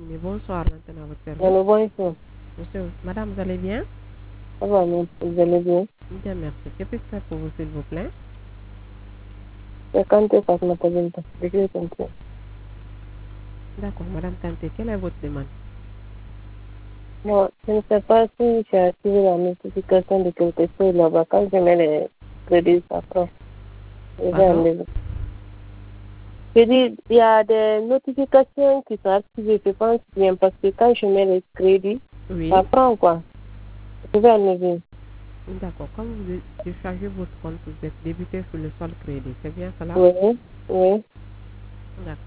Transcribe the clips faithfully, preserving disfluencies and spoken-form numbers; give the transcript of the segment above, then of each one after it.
Mais bonsoir maintenant à votre service. Allô, bonjour. Monsieur, madame, vous allez bien? Ça va, merci. Vous allez bien? Bien, merci. Que puis-je faire pour vous, s'il vous plaît? C'est Kanté Fatmata Binta. Décret Kanté. D'accord, madame Kanté, quelle est votre demande? Bon, je ne sais pas si j'ai activé la notification de quelque chose là-bas. Quand je mets les crédits, ça prend. Je vais Pardon? enlever. Je dis, il y a des notifications qui sont activées, je pense bien, parce que quand je mets les crédits, Oui. ça prend quoi? Je vais enlever. D'accord. Quand vous déchargez votre compte, vous êtes débuté sur le sol crédit. C'est bien cela? Oui, oui. D'accord.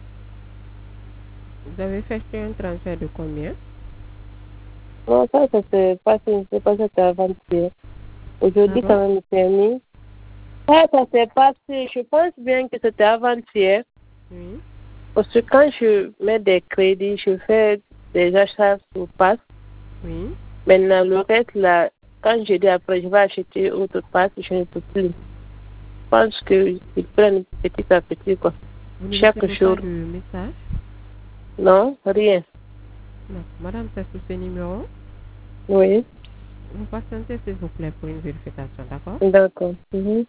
Vous avez fait un transfert de combien? Non, ça, ça s'est passé, c'est pas c'était avant-hier. Aujourd'hui, Pardon? quand même, c'est mis. Ça, ça s'est passé, je pense bien que c'était avant-hier. Oui. Parce que quand je mets des crédits, je fais des achats sur passe. Oui. Maintenant, le reste, là, quand je dis après, je vais acheter autre passe, je ne peux plus. Je pense qu'ils prennent petit à petit, quoi. Vous ne Chaque recevez jour. pas de message? Non, rien. Non. Madame, c'est sous ce numéro? Oui, Vous patientez, s'il vous plaît, pour une vérification, d'accord? d'accord. Mhm.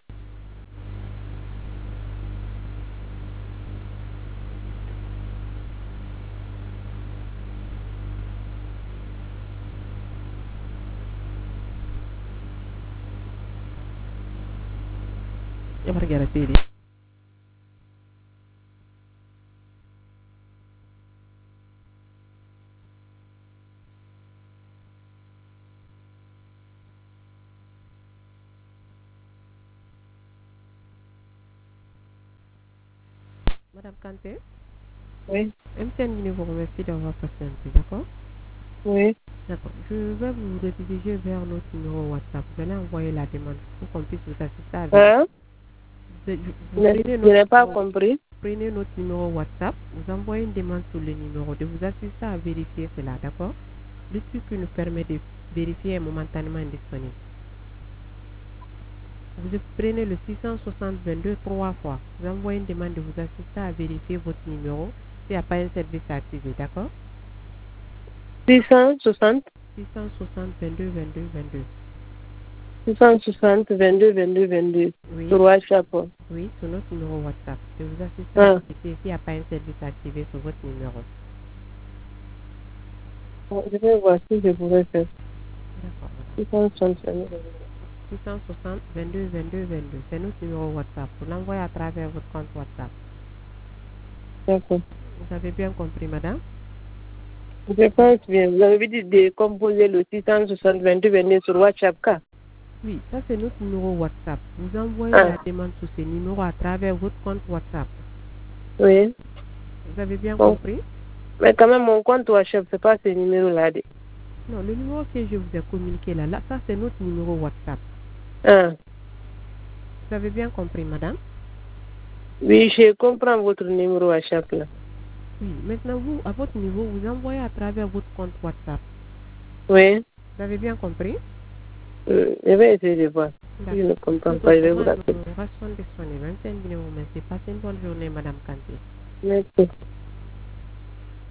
Je vais regarder la télé. Madame Kanté? Oui, M T N Guinée vous remercie d'avoir patienté, d'accord? oui. D'accord. Je vais vous rediriger vers notre numéro WhatsApp. Vous allez envoyer la demande pour qu'on puisse vous assister avec. Hein? Vous, vous Je prenez je notre n'ai pas numéro, compris. prenez notre numéro WhatsApp, vous envoyez une demande sur le numéro de vous assister à vérifier cela, d'accord? Le truc qui nous permet de vérifier est momentanément indisponible. Vous prenez le six cent soixante vingt-deux trois fois. Vous envoyez une demande de vous assister à vérifier votre numéro s'il n'y a pas un service activé, d'accord? six cent soixante, six cent soixante vingt-deux vingt-deux vingt-deux. six cent soixante, vingt-deux, vingt-deux, vingt-deux. Oui, Sur WhatsApp. oui, sur notre numéro WhatsApp. De vous assister à Ah. vérifier s'il n'y a pas un service activé sur votre numéro. Je vais voir si je pourrais faire. D'accord. six cent soixante. six cent soixante vingt-deux vingt-deux vingt-deux. C'est notre numéro WhatsApp. Vous l'envoyez à travers votre compte WhatsApp. D'accord. Vous avez bien compris, madame? Je pense bien. Vous avez dit de composer le six cent soixante, vingt-deux, vingt-deux sur WhatsApp, quoi? Oui, ça c'est notre numéro WhatsApp. Vous envoyez Ah. la demande sur ce numéro à travers votre compte WhatsApp. Oui. Vous avez bien Bon. compris? Mais quand même, mon compte WhatsApp, c'est pas ce numéro-là. Non, le numéro que je vous ai communiqué là, là ça c'est notre numéro WhatsApp. Ah. Vous avez bien compris, madame? Oui, je comprends votre numéro WhatsApp là. Oui, maintenant vous, à votre niveau, vous envoyez à travers votre compte WhatsApp. Oui. Vous avez bien compris? Euh, je vais essayer de voir. Si je ne comprends pas, je vais vous rappeler. Nous restons disponibles. Merci. Passez une bonne journée, madame Kanté. Merci.